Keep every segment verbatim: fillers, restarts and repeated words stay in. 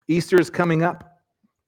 Easter is coming up.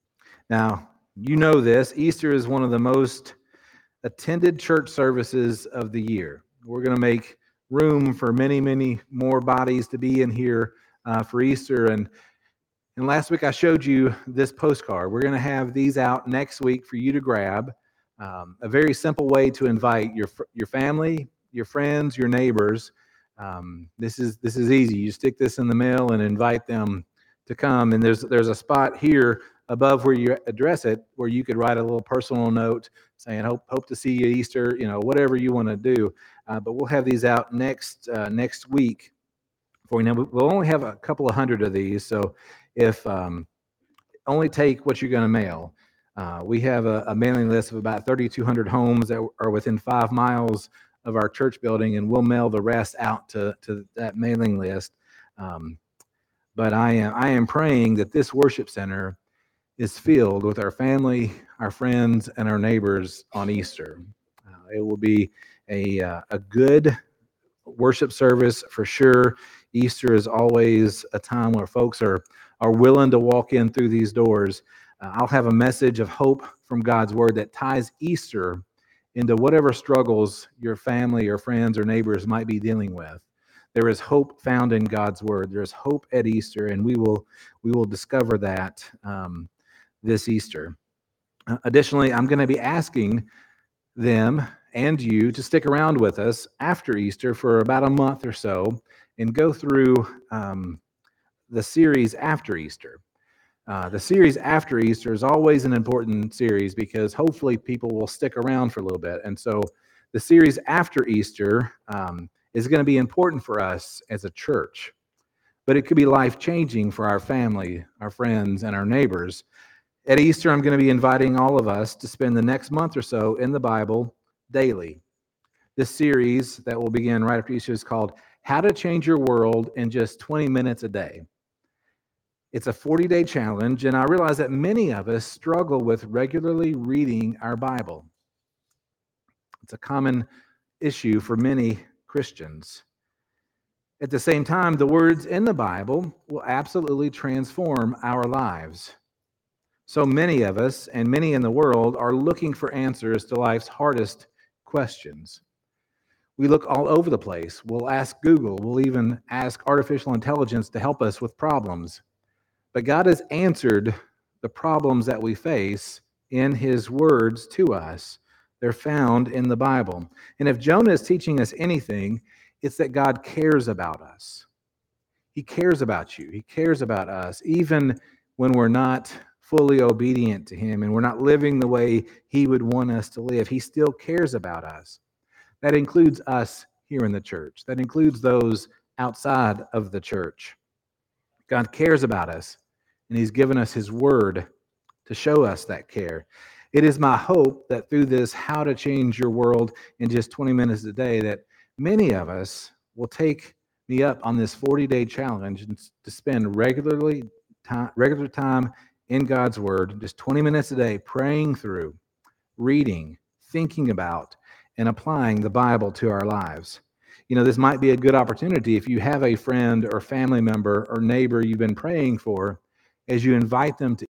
Now, you know this. Easter is one of the most attended church services of the year. We're going to make room for many, many more bodies to be in here uh, for Easter. And, and last week I showed you this postcard. We're going to have these out next week for you to grab. Um, a very simple way to invite your your family, your friends, your neighbors. Um, this is this is easy. You stick this in the mail and invite them to come. And there's there's a spot here above where you address it where you could write a little personal note saying hope hope to see you Easter. You know, whatever you want to do. Uh, but we'll have these out next uh, next week for you. Now we'll only have a couple of hundred of these, so if um, only take what you're going to mail. Uh, we have a, a mailing list of about thirty-two hundred homes that are within five miles of our church building, and we'll mail the rest out to, to that mailing list. Um, but I am I am praying that this worship center is filled with our family, our friends, and our neighbors on Easter. Uh, it will be a uh, a good worship service for sure. Easter is always a time where folks are are willing to walk in through these doors. Uh, I'll have a message of hope from God's word that ties Easter into whatever struggles your family or friends or neighbors might be dealing with. There is hope found in God's word. There's hope at Easter, and we will we will discover that um, this Easter. Uh, additionally, I'm going to be asking them and you to stick around with us after Easter for about a month or so and go through um, the series after Easter. Uh, the series after Easter is always an important series because hopefully people will stick around for a little bit. And so the series after Easter um, is going to be important for us as a church, but it could be life-changing for our family, our friends, and our neighbors. At Easter, I'm going to be inviting all of us to spend the next month or so in the Bible daily. This series that will begin right after Easter is called How to Change Your World in Just twenty minutes a Day. It's a forty-day challenge, and I realize that many of us struggle with regularly reading our Bible. It's a common issue for many Christians. At the same time, the words in the Bible will absolutely transform our lives. So many of us, and many in the world, are looking for answers to life's hardest questions. We look all over the place. We'll ask Google. We'll even ask artificial intelligence to help us with problems. But God has answered the problems that we face in His words to us. They're found in the Bible. And if Jonah is teaching us anything, it's that God cares about us. He cares about you. He cares about us, even when we're not fully obedient to Him and we're not living the way He would want us to live. He still cares about us. That includes us here in the church. That includes those outside of the church. God cares about us, and He's given us His word to show us that care. It is my hope that through this How to Change Your World in Just twenty minutes a day, that many of us will take me up on this forty-day challenge and to spend regularly time, regular time in God's word, just twenty minutes a day, praying through, reading, thinking about, and applying the Bible to our lives. You know, this might be a good opportunity if you have a friend or family member or neighbor you've been praying for, as you invite them to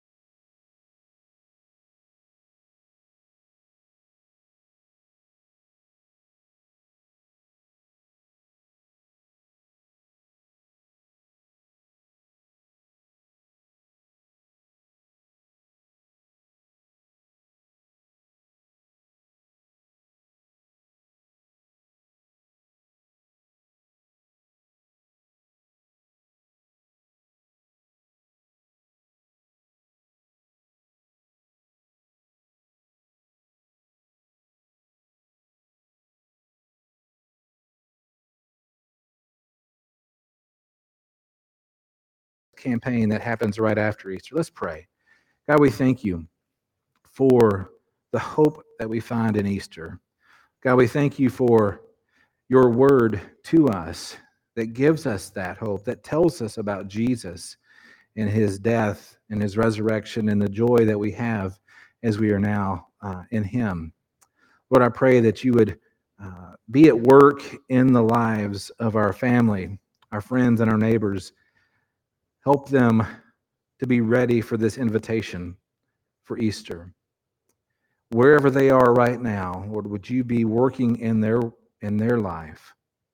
campaign that happens right after Easter. Let's pray. God, we thank you for the hope that we find in Easter. God, we thank you for your word to us that gives us that hope, that tells us about Jesus and His death and His resurrection and the joy that we have as we are now uh, in Him. Lord, I pray that you would uh, be at work in the lives of our family, our friends, and our neighbors. Help them to be ready for this invitation for Easter. Wherever they are right now, Lord, would you be working in their in their life,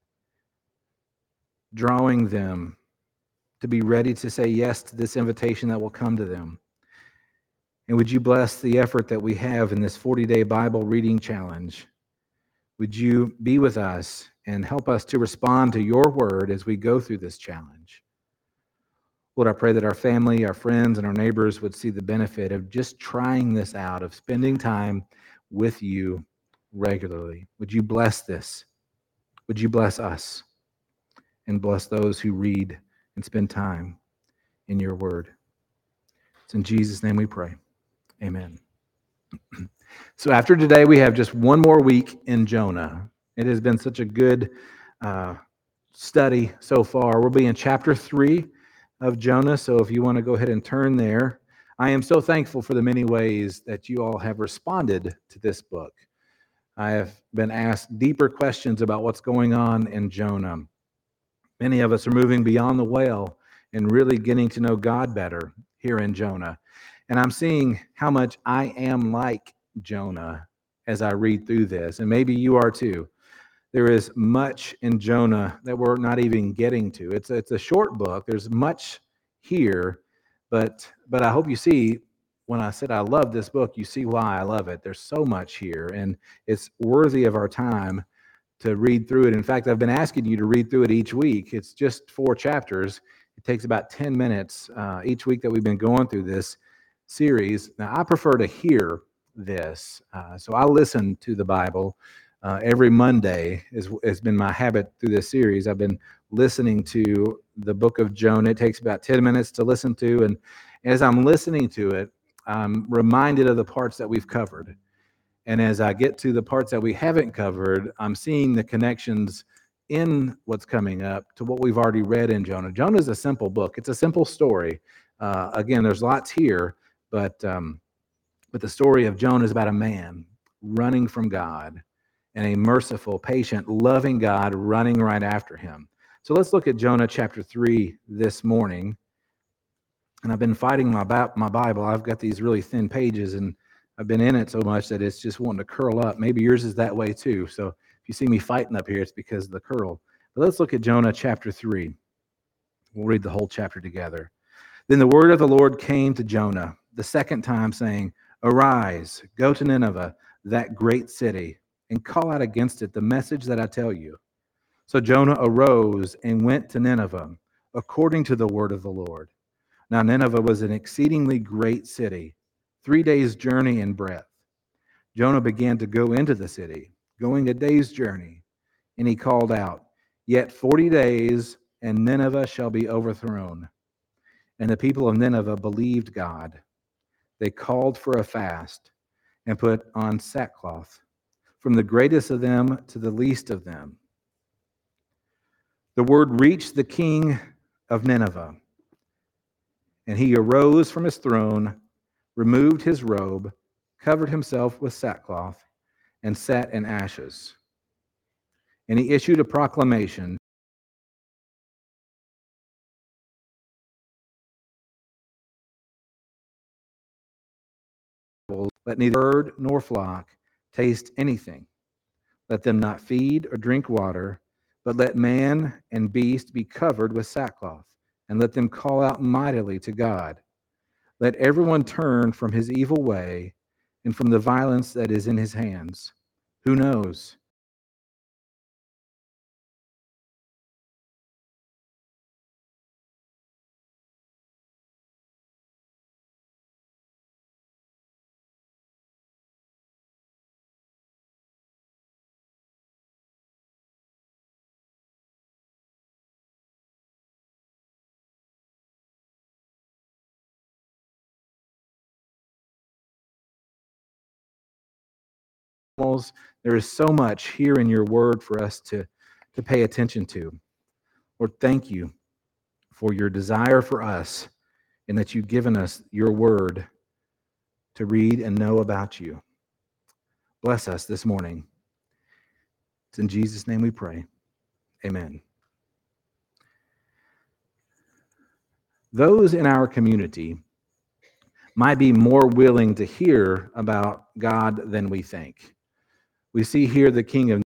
drawing them to be ready to say yes to this invitation that will come to them. And would you bless the effort that we have in this forty-day Bible reading challenge? Would you be with us and help us to respond to your word as we go through this challenge? Lord, I pray that our family, our friends, and our neighbors would see the benefit of just trying this out, of spending time with you regularly. Would you bless this? Would you bless us and bless those who read and spend time in your word? It's in Jesus' name we pray. Amen. So after today, we have just one more week in Jonah. It has been such a good uh, study so far. We'll be in chapter three of Jonah, so if you want to go ahead and turn there. I am so thankful for the many ways that you all have responded to this book. I have been asked deeper questions about what's going on in Jonah. Many of us are moving beyond the whale and really getting to know God better here in Jonah. And I'm seeing how much I am like Jonah as I read through this, and maybe you are too. There is much in Jonah that we're not even getting to. It's a, it's a short book. There's much here, but but I hope you see when I said I love this book, you see why I love it. There's so much here, and it's worthy of our time to read through it. In fact, I've been asking you to read through it each week. It's just four chapters. It takes about ten minutes uh, each week that we've been going through this series. Now, I prefer to hear this, uh, so I listen to the Bible uh, every Monday. Is has been my habit through this series. I've been listening to the book of Jonah. It takes about ten minutes to listen to, and as I'm listening to it, I'm reminded of the parts that we've covered. And as I get to the parts that we haven't covered, I'm seeing the connections in what's coming up to what we've already read in Jonah. Jonah is a simple book. It's a simple story. Uh, again, there's lots here, but um, but the story of Jonah is about a man running from God and a merciful, patient, loving God running right after him. So let's look at Jonah chapter three this morning. And I've been fighting my my Bible. I've got these really thin pages, and I've been in it so much that it's just wanting to curl up. Maybe yours is that way too. So if you see me fighting up here, it's because of the curl. But let's look at Jonah chapter three. We'll read the whole chapter together. Then the word of the Lord came to Jonah the second time, saying, "Arise, go to Nineveh, that great city, and call out against it the message that I tell you." So Jonah arose and went to Nineveh, according to the word of the Lord. Now Nineveh was an exceedingly great city, three days' journey in breadth. Jonah began to go into the city, going a day's journey, and he called out, "Yet forty days, and Nineveh shall be overthrown." And the people of Nineveh believed God. They called for a fast and put on sackcloth, from the greatest of them to the least of them. The word reached the king of Nineveh, and he arose from his throne, removed his robe, covered himself with sackcloth, and sat in ashes. And he issued a proclamation, "Let neither bird nor flock taste anything. Let them not feed or drink water, but let man and beast be covered with sackcloth, and let them call out mightily to God. Let everyone turn from his evil way and from the violence that is in his hands. Who knows? There is so much here in your word for us to, to pay attention to. Lord, thank you for your desire for us and that you've given us your word to read and know about you. Bless us this morning. It's in Jesus' name we pray. Amen. those in our community might be more willing to hear about God than we think. We see here the King of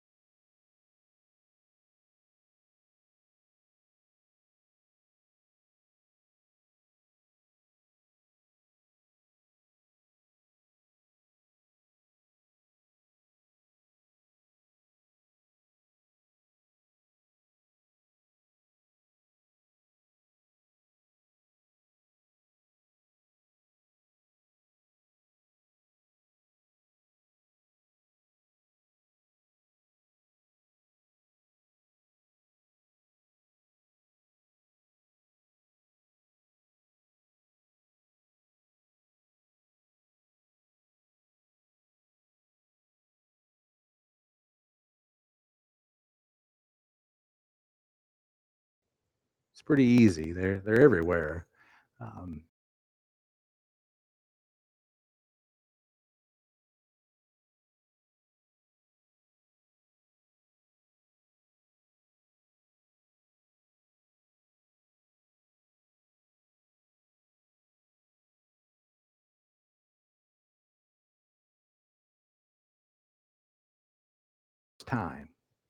It's pretty easy. They're they're everywhere. Um, time.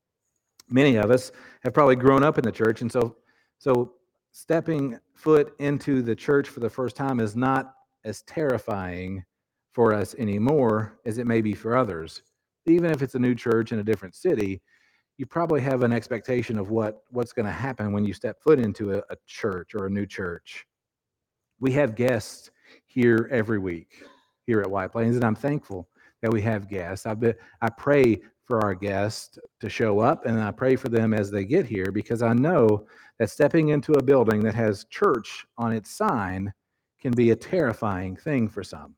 Many of us have probably grown up in the church, and so so stepping foot into the church for the first time is not as terrifying for us anymore as it may be for others. Even if it's a new church in a different city, you probably have an expectation of what what's going to happen when you step foot into a, a church or a new church. We have guests here every week here at White Plains, and I'm thankful that we have guests. I bet I pray for our guests to show up, and I pray for them as they get here because I know that stepping into a building that has church on its sign can be a terrifying thing for some.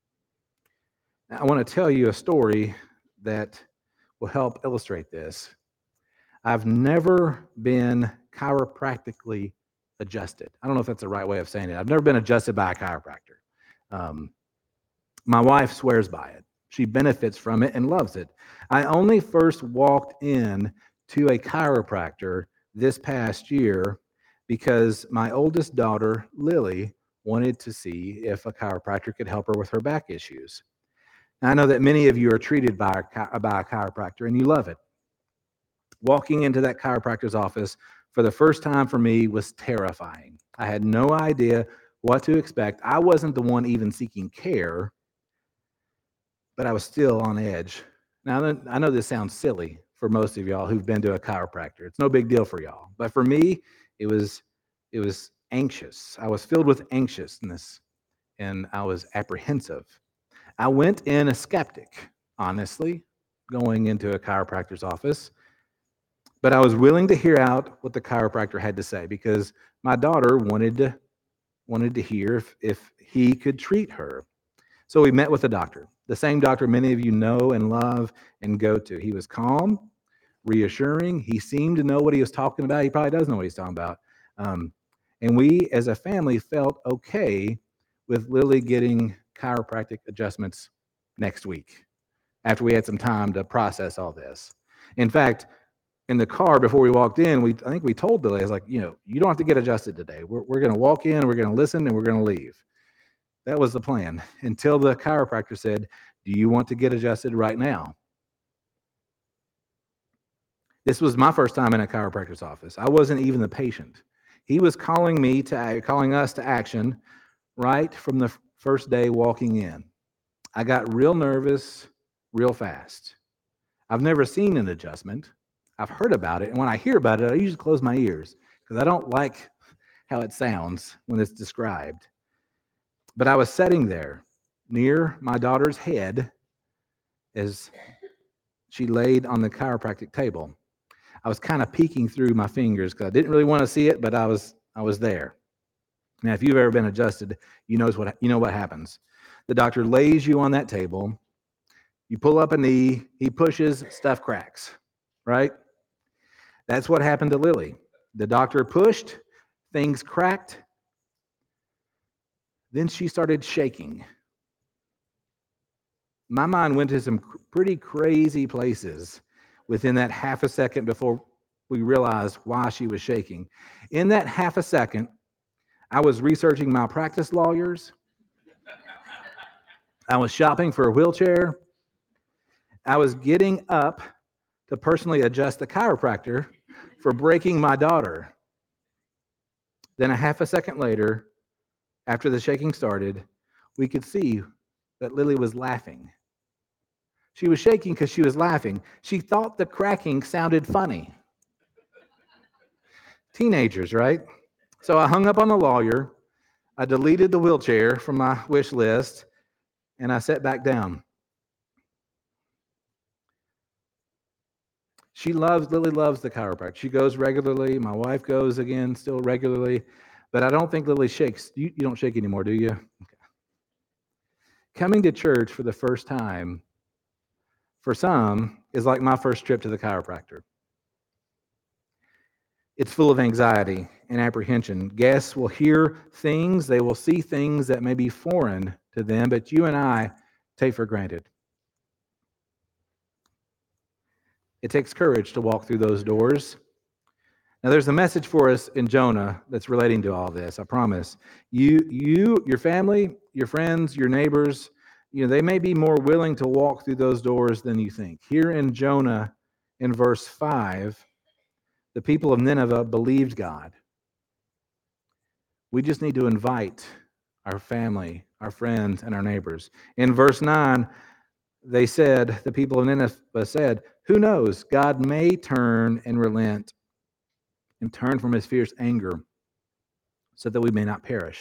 Now, I want to tell you a story that will help illustrate this. I've never been chiropractically adjusted. I don't know if that's the right way of saying it. I've never been adjusted by a chiropractor. Um, my wife swears by it. She benefits from it and loves it. I only first walked in to a chiropractor this past year because my oldest daughter, Lily, wanted to see if a chiropractor could help her with her back issues. Now, I know that many of you are treated by a, by a chiropractor and you love it. Walking into that chiropractor's office for the first time for me was terrifying. I had no idea what to expect. I wasn't the one even seeking care, but I was still on edge. Now, I know this sounds silly for most of y'all who've been to a chiropractor. It's no big deal for y'all. But for me, it was it was anxious. I was filled with anxiousness and I was apprehensive. I went in a skeptic, honestly, going into a chiropractor's office. But I was willing to hear out what the chiropractor had to say because my daughter wanted to wanted to hear if, if he could treat her. So we met with the doctor, the same doctor many of you know and love and go to. He was calm, reassuring. He seemed to know what he was talking about. He probably does know what he's talking about. Um, and we, as a family, felt okay with Lily getting chiropractic adjustments next week after we had some time to process all this. In fact, in the car before we walked in, we I think we told Lily, I was like, you know, you don't have to get adjusted today. We're, we're going to walk in, we're going to listen, and we're going to leave. That was the plan until the chiropractor said, do you want to get adjusted right now? This was my first time in a chiropractor's office. I wasn't even the patient. He was calling me to calling us to action right from the first day walking in. I got real nervous real fast. I've never seen an adjustment. I've heard about it, and when I hear about it, I usually close my ears because I don't like how it sounds when it's described. But I was sitting there near my daughter's head as she laid on the chiropractic table. I was kind of peeking through my fingers because I didn't really want to see it, but I was I was there. Now, if you've ever been adjusted, you knows what you know what happens. The doctor lays you on that table. You pull up a knee. He pushes, stuff cracks, right? That's what happened to Lily. The doctor pushed, things cracked. Then she started shaking. My mind went to some pretty crazy places within that half a second before we realized why she was shaking. In that half a second, I was researching malpractice lawyers. I was shopping for a wheelchair. I was getting up to personally adjust the chiropractor for breaking my daughter. Then a half a second later, after the shaking started, we could see that Lily was laughing. She was shaking because she was laughing. She thought the cracking sounded funny. Teenagers, right? So I hung up on the lawyer. I deleted the wheelchair from my wish list, and I sat back down. She loves, Lily loves the chiropractor. She goes regularly. My wife goes again, still regularly. But I don't think Lily shakes. You, you don't shake anymore, do you? Okay. Coming to church for the first time, for some, is like my first trip to the chiropractor. It's full of anxiety and apprehension. Guests will hear things, they will see things that may be foreign to them, but you and I take for granted. It takes courage to walk through those doors. Now, there's a message for us in Jonah that's relating to all this, I promise. You, you, your family, your friends, your neighbors, you know, they may be more willing to walk through those doors than you think. Here in Jonah, in verse five, the people of Nineveh believed God. We just need to invite our family, our friends, and our neighbors. In verse nine, they said, the people of Nineveh said, who knows, God may turn and relent and turn from his fierce anger so that we may not perish.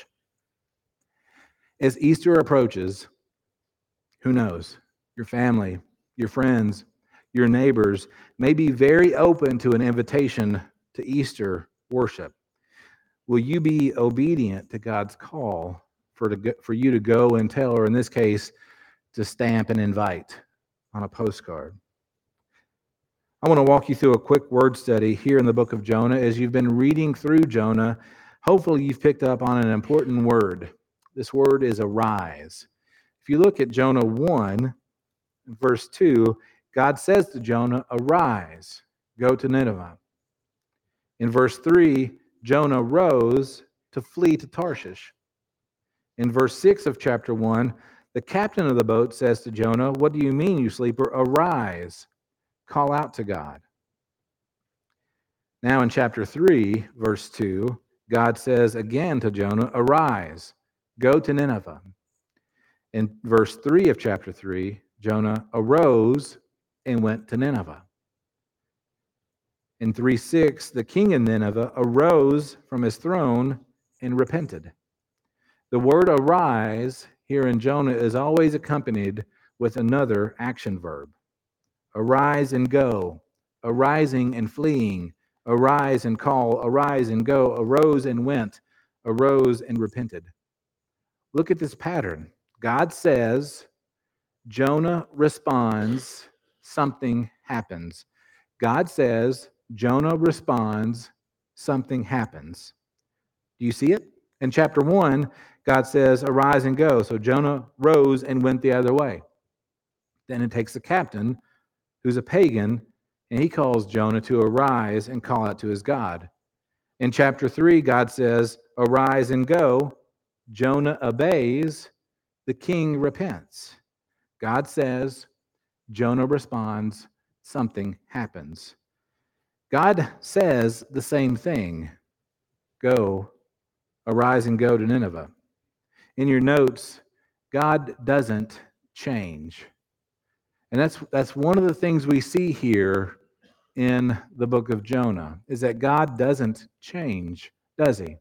As Easter approaches, who knows, your family, your friends, your neighbors may be very open to an invitation to Easter worship. Will you be obedient to God's call for, to, for you to go and tell, or in this case, to stamp and invite on a postcard? I want to walk you through a quick word study here in the book of Jonah. As you've been reading through Jonah, hopefully you've picked up on an important word. This word is arise. If you look at Jonah one, verse two, God says to Jonah, arise, go to Nineveh. In verse three, Jonah rose to flee to Tarshish. In verse six of chapter one, the captain of the boat says to Jonah, what do you mean, you sleeper? Arise, call out to God. Now in chapter three, verse two, God says again to Jonah, arise, go to Nineveh. In verse three of chapter three, Jonah arose and went to Nineveh. In three six, the king of Nineveh arose from his throne and repented. The word arise here in Jonah is always accompanied with another action verb. Arise and go, arising and fleeing, arise and call, arise and go, arose and went, arose and repented. Look at this pattern. God says, Jonah responds, something happens. God says, Jonah responds, something happens. Do you see it? In chapter one, God says, arise and go. So Jonah rose and went the other way. Then it takes the captain, who's a pagan, and he calls Jonah to arise and call out to his God. In chapter three, God says, arise and go. Jonah obeys. The king repents. God says, Jonah responds, something happens. God says the same thing. Go, arise and go to Nineveh. In your notes, God doesn't change. And that's, that's one of the things we see here in the book of Jonah, is that God doesn't change, does he?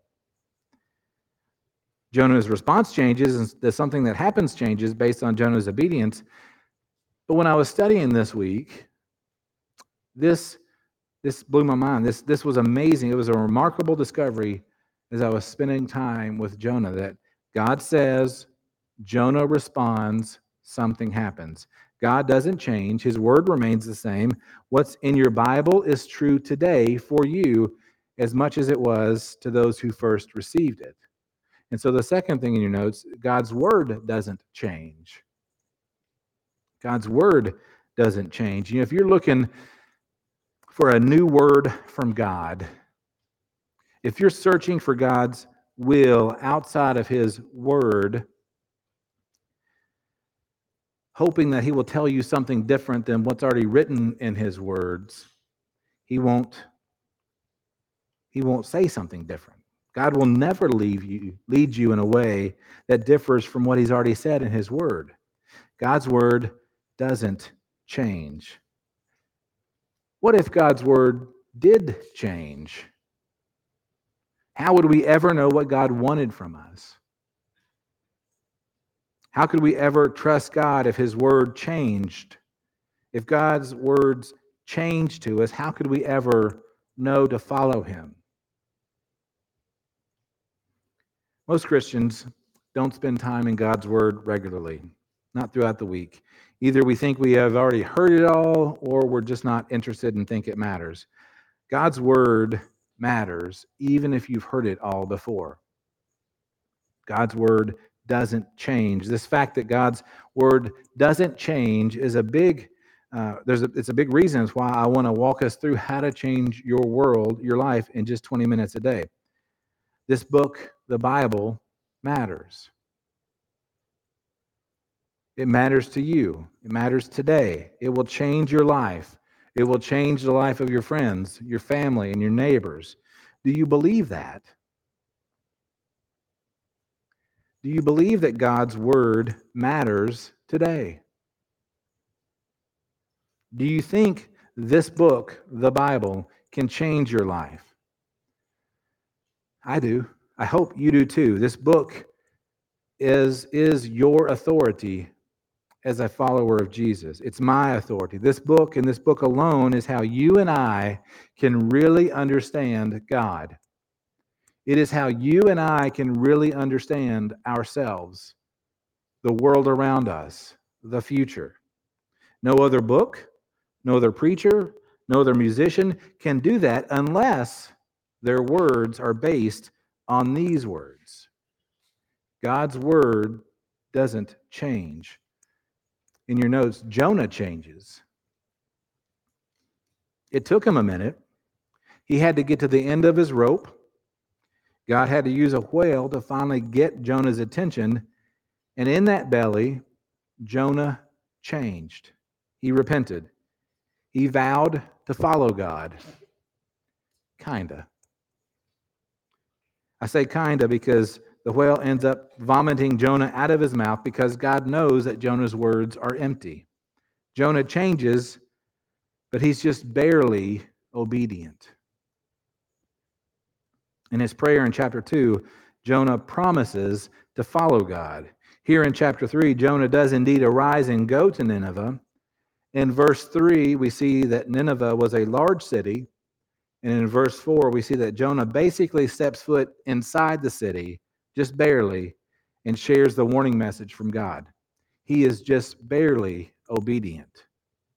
Jonah's response changes, and there's something that happens changes based on Jonah's obedience. But when I was studying this week, this, this blew my mind. This, this was amazing. It was a remarkable discovery as I was spending time with Jonah, that God says, Jonah responds, something happens. God doesn't change. His word remains the same. What's in your Bible is true today for you as much as it was to those who first received it. And so the second thing in your notes, God's word doesn't change. God's word doesn't change. You know, if you're looking for a new word from God, if you're searching for God's will outside of his word, hoping that he will tell you something different than what's already written in his words, he won't he won't say something different. God will never leave you lead you in a way that differs from what he's already said in his word. God's word doesn't change. What if God's word did change? How would we ever know what God wanted from us? How could we ever trust God if his word changed? If God's words changed to us, how could we ever know to follow him? Most Christians don't spend time in God's word regularly, not throughout the week. Either we think we have already heard it all, or we're just not interested and think it matters. God's word matters, even if you've heard it all before. God's word doesn't change. This fact that God's word doesn't change is a big, uh, there's a, it's a big reason. It's why I want to walk us through how to change your world, your life, in just twenty minutes a day. This book, the Bible, matters. It matters to you. It matters today. It will change your life. It will change the life of your friends, your family, and your neighbors. Do you believe that? Do you believe that God's word matters today? Do you think this book, the Bible, can change your life? I do. I hope you do too. This book is, is your authority as a follower of Jesus. It's my authority. This book and this book alone is how you and I can really understand God. It is how you and I can really understand ourselves, the world around us, the future. No other book, no other preacher, no other musician can do that unless their words are based on these words. God's word doesn't change. In your notes, Jonah changes. It took him a minute. He had to get to the end of his rope. God had to use a whale to finally get Jonah's attention. And in that belly, Jonah changed. He repented. He vowed to follow God. Kinda. I say kinda because the whale ends up vomiting Jonah out of his mouth because God knows that Jonah's words are empty. Jonah changes, but he's just barely obedient. In his prayer in chapter two, Jonah promises to follow God. Here in chapter three, Jonah does indeed arise and go to Nineveh. In verse three, we see that Nineveh was a large city. And in verse four, we see that Jonah basically steps foot inside the city, just barely, and shares the warning message from God. He is just barely obedient.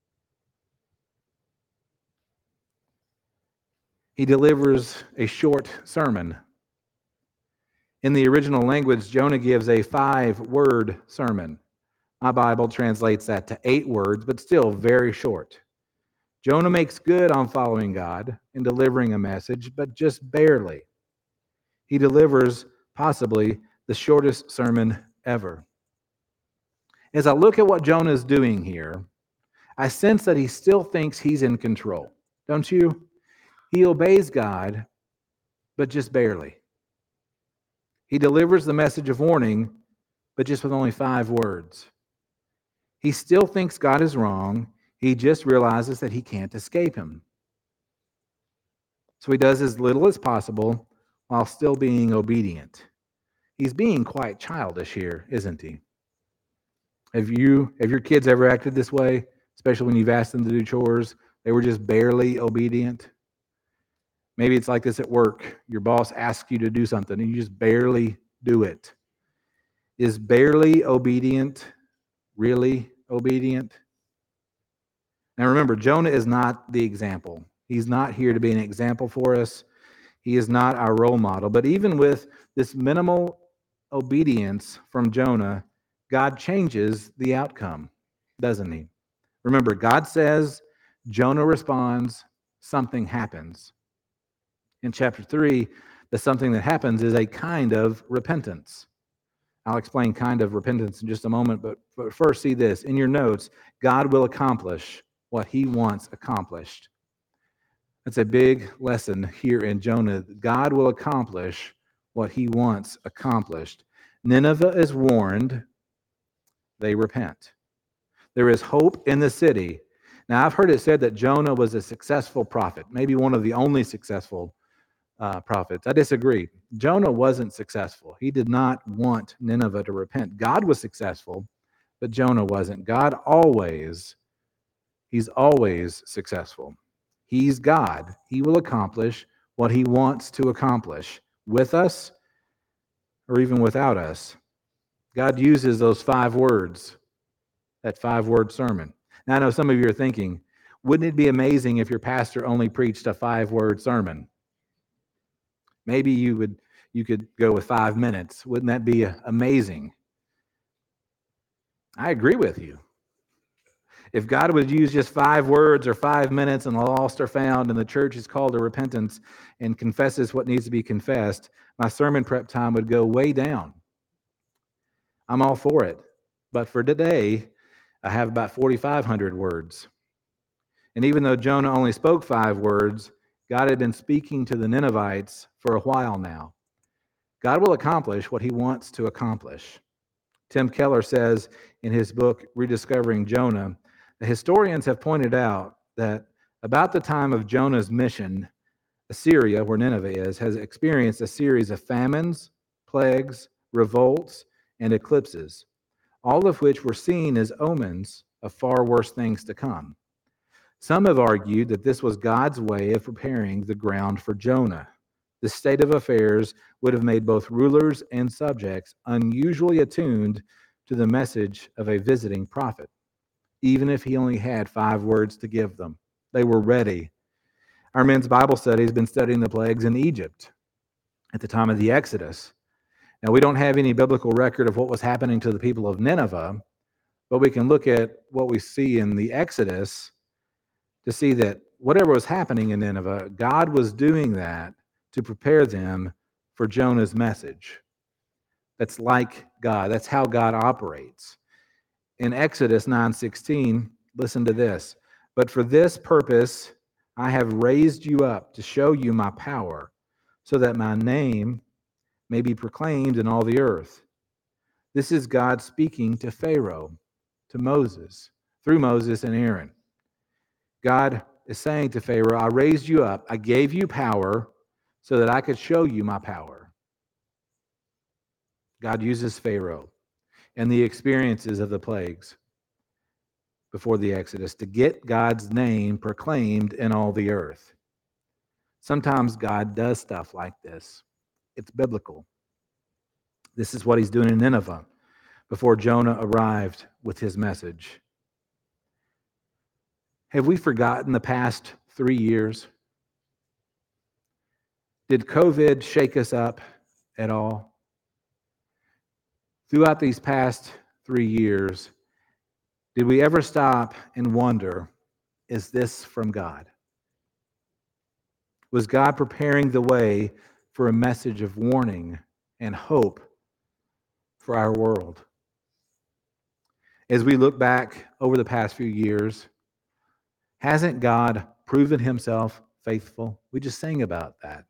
He delivers a short sermon. In the original language, Jonah gives a five-word sermon. My Bible translates that to eight words, but still very short. Jonah makes good on following God and delivering a message, but just barely. He delivers possibly the shortest sermon ever. As I look at what Jonah is doing here, I sense that he still thinks he's in control. Don't you? He obeys God, but just barely. He delivers the message of warning, but just with only five words. He still thinks God is wrong. He just realizes that he can't escape him. So he does as little as possible while still being obedient. He's being quite childish here, isn't he? Have you, have your kids ever acted this way, especially when you've asked them to do chores? They were just barely obedient. Maybe it's like this at work. Your boss asks you to do something and you just barely do it. Is barely obedient really obedient? Now remember, Jonah is not the example. He's not here to be an example for us. He is not our role model. But even with this minimal obedience from Jonah, God changes the outcome, doesn't he? Remember, God says, Jonah responds, something happens. In chapter three, The something that happens is a kind of repentance. I'll explain kind of repentance in just a moment, but, but first see this. In your notes, God will accomplish what he wants accomplished. That's a big lesson here in Jonah. God will accomplish what he wants accomplished. Nineveh is warned, they repent. There is hope in the city. Now, I've heard it said that Jonah was a successful prophet, maybe one of the only successful uh, prophets. I disagree. Jonah wasn't successful. He did not want Nineveh to repent. God was successful, but Jonah wasn't. God always, he's always successful. He's God. He will accomplish what he wants to accomplish with us or even without us. God uses those five words, that five-word sermon. Now, I know some of you are thinking, wouldn't it be amazing if your pastor only preached a five-word sermon? Maybe you would you could go with five minutes. Wouldn't that be amazing? I agree with you. If God would use just five words or five minutes and the lost are found and the church is called to repentance and confesses what needs to be confessed, my sermon prep time would go way down. I'm all for it. But for today, I have about forty-five hundred words. And even though Jonah only spoke five words, God had been speaking to the Ninevites for a while now. God will accomplish what he wants to accomplish. Tim Keller says in his book, Rediscovering Jonah, the historians have pointed out that about the time of Jonah's mission, Assyria, where Nineveh is, has experienced a series of famines, plagues, revolts, and eclipses, all of which were seen as omens of far worse things to come. Some have argued that this was God's way of preparing the ground for Jonah. This state of affairs would have made both rulers and subjects unusually attuned to the message of a visiting prophet, even if he only had five words to give them. They were ready. Our men's Bible study has been studying the plagues in Egypt at the time of the Exodus. Now, we don't have any biblical record of what was happening to the people of Nineveh, but we can look at what we see in the Exodus to see that whatever was happening in Nineveh, God was doing that to prepare them for Jonah's message. That's like God. That's how God operates. In Exodus nine sixteen, listen to this. But for this purpose I have raised you up to show you my power, so that my name may be proclaimed in all the earth. This is God speaking to Pharaoh, to Moses, through Moses and Aaron. God is saying to Pharaoh, I raised you up, I gave you power so that I could show you my power. God uses Pharaoh and the experiences of the plagues before the Exodus to get God's name proclaimed in all the earth. Sometimes God does stuff like this. It's biblical. This is what he's doing in Nineveh before Jonah arrived with his message. Have we forgotten the past three years? Did COVID shake us up at all? Throughout these past three years, did we ever stop and wonder, is this from God? Was God preparing the way for a message of warning and hope for our world? As we look back over the past few years, hasn't God proven himself faithful? We just sang about that.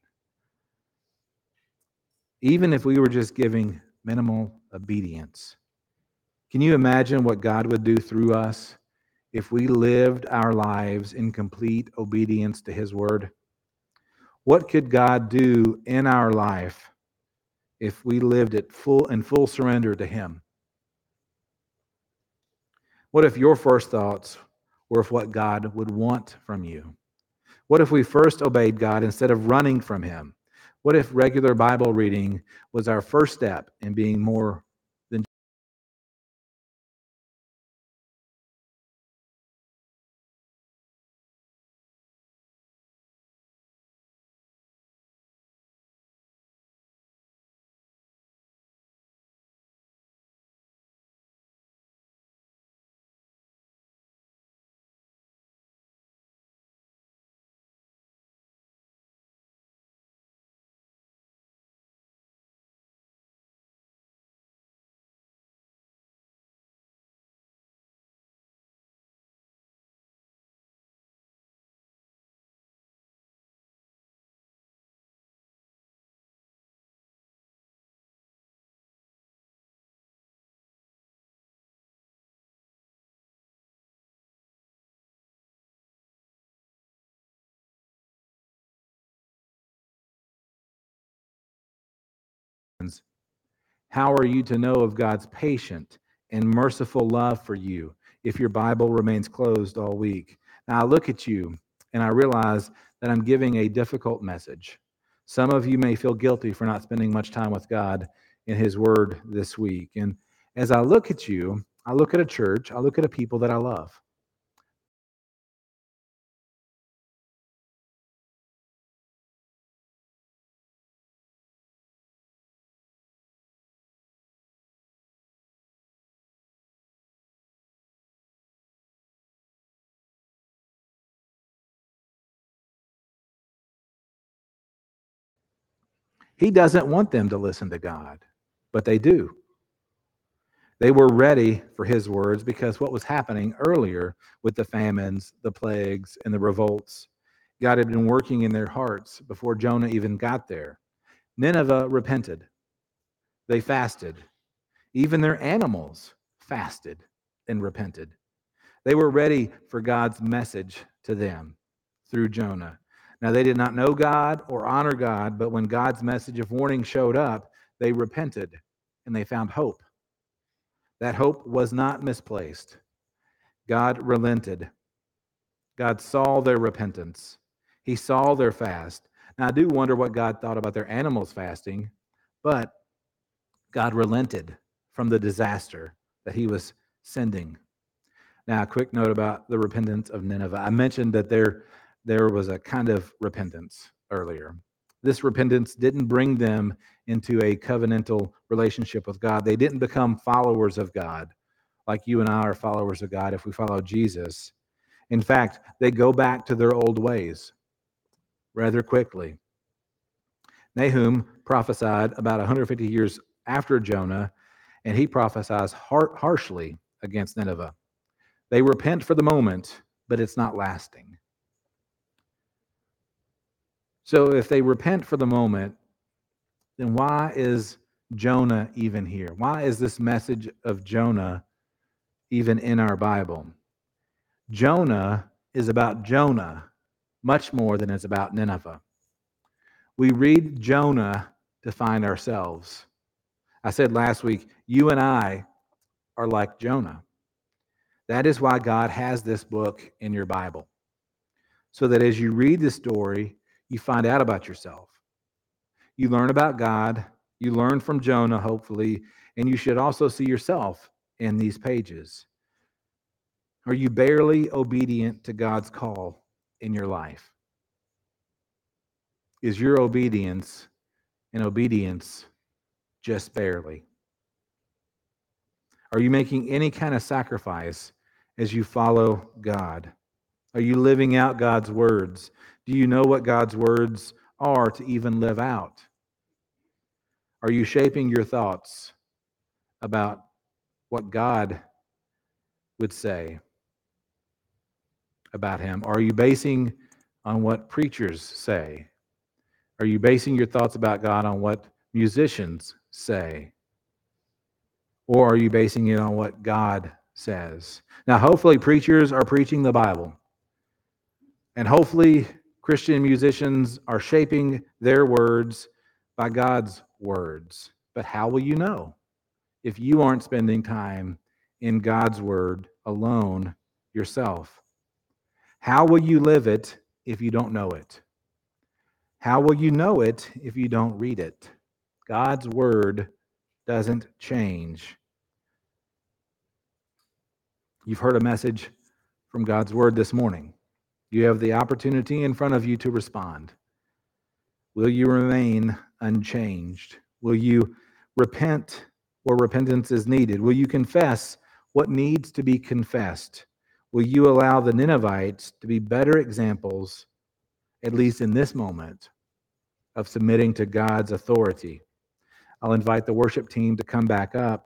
Even if we were just giving minimal obedience. Can you imagine what God would do through us if we lived our lives in complete obedience to his word? What could God do in our life if we lived it full in full surrender to him? What if your first thoughts were of what God would want from you? What if we first obeyed God instead of running from him? What if regular Bible reading was our first step in being more How are you to know of God's patient and merciful love for you if your Bible remains closed all week? Now I look at you and I realize that I'm giving a difficult message. Some of you may feel guilty for not spending much time with God in His Word this week. And as I look at you, I look at a church, I look at a people that I love. He doesn't want them to listen to God, but they do. They were ready for his words because what was happening earlier with the famines, the plagues, and the revolts, God had been working in their hearts before Jonah even got there. Nineveh repented. They fasted. Even their animals fasted and repented. They were ready for God's message to them through Jonah. Now, they did not know God or honor God, but when God's message of warning showed up, they repented and they found hope. That hope was not misplaced. God relented. God saw their repentance. He saw their fast. Now, I do wonder what God thought about their animals fasting, but God relented from the disaster that he was sending. Now, a quick note about the repentance of Nineveh. I mentioned that there, there was a kind of repentance earlier. This repentance didn't bring them into a covenantal relationship with God. They didn't become followers of God like you and I are followers of God if we follow Jesus. In fact, they go back to their old ways rather quickly. Nahum prophesied about one hundred fifty years after Jonah, and he prophesies har- harshly against Nineveh. They repent for the moment, but it's not lasting. So if they repent for the moment, then why is Jonah even here? Why is this message of Jonah even in our Bible? Jonah is about Jonah much more than it's about Nineveh. We read Jonah to find ourselves. I said last week, you and I are like Jonah. That is why God has this book in your Bible, so that as you read the story, you find out about yourself. You learn about God, you learn from Jonah, hopefully, and you should also see yourself in these pages. Are you barely obedient to God's call in your life? Is your obedience an obedience just barely? Are you making any kind of sacrifice as you follow God? Are you living out God's words? Do you know what God's words are to even live out? Are you shaping your thoughts about what God would say about him? Are you basing on what preachers say? Are you basing your thoughts about God on what musicians say? Or are you basing it on what God says? Now, hopefully, preachers are preaching the Bible. And hopefully, Christian musicians are shaping their words by God's words. But how will you know if you aren't spending time in God's word alone yourself? How will you live it if you don't know it? How will you know it if you don't read it? God's word doesn't change. You've heard a message from God's word this morning. You have the opportunity in front of you to respond. Will you remain unchanged? Will you repent where repentance is needed? Will you confess what needs to be confessed? Will you allow the Ninevites to be better examples, at least in this moment, of submitting to God's authority? I'll invite the worship team to come back up.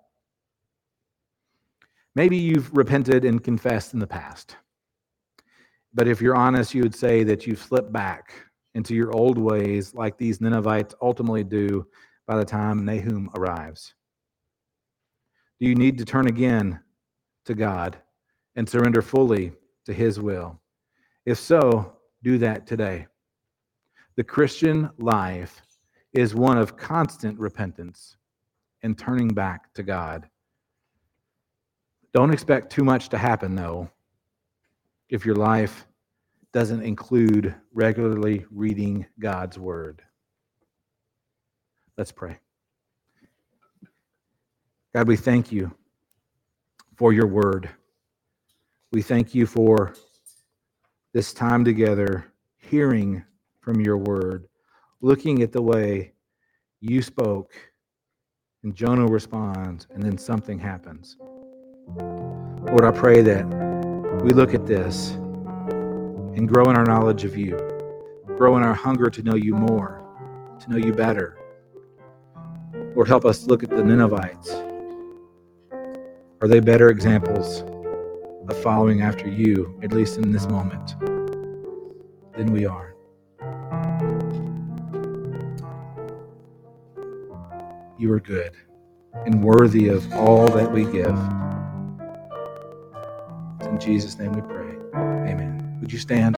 Maybe you've repented and confessed in the past. But if you're honest, you would say that you've slipped back into your old ways like these Ninevites ultimately do by the time Nahum arrives. Do you need to turn again to God and surrender fully to his will? If so, do that today. The Christian life is one of constant repentance and turning back to God. Don't expect too much to happen, though, if your life doesn't include regularly reading God's word. Let's pray. God, we thank you for your word. We thank you for this time together, hearing from your word, looking at the way you spoke, and Jonah responds, and then something happens. Lord, I pray that we look at this and grow in our knowledge of you, grow in our hunger to know you more, to know you better. Lord, help us look at the Ninevites. Are they better examples of following after you, at least in this moment, than we are? You are good and worthy of all that we give. In Jesus' name we pray. Amen. Would you stand?